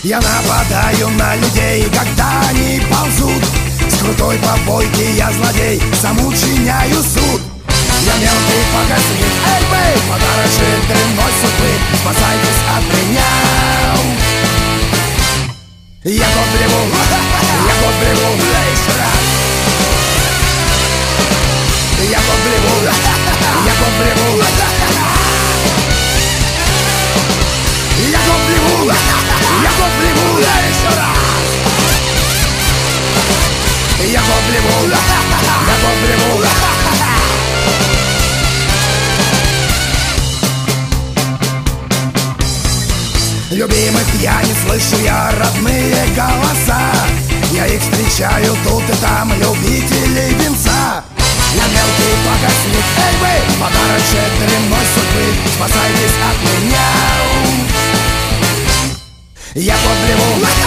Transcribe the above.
Я нападаю на людей, когда они ползут. С крутой побойки я злодей, сам учиняю суд. Я мелкий показник, эй, бэй, подарочек дрянной судьбы, спасайтесь от меня. Я год бреву, еще раз. Я год бреву, я год бреву. Я год бреву, еще раз. Я год бреву, я год бреву. Любимых я не слышу, я родные голоса. Я их встречаю тут и там, любителей винца. Я мелкий показник, эй вы, подарочек дрянной судьбы, спасайтесь от меня. Я под бреву.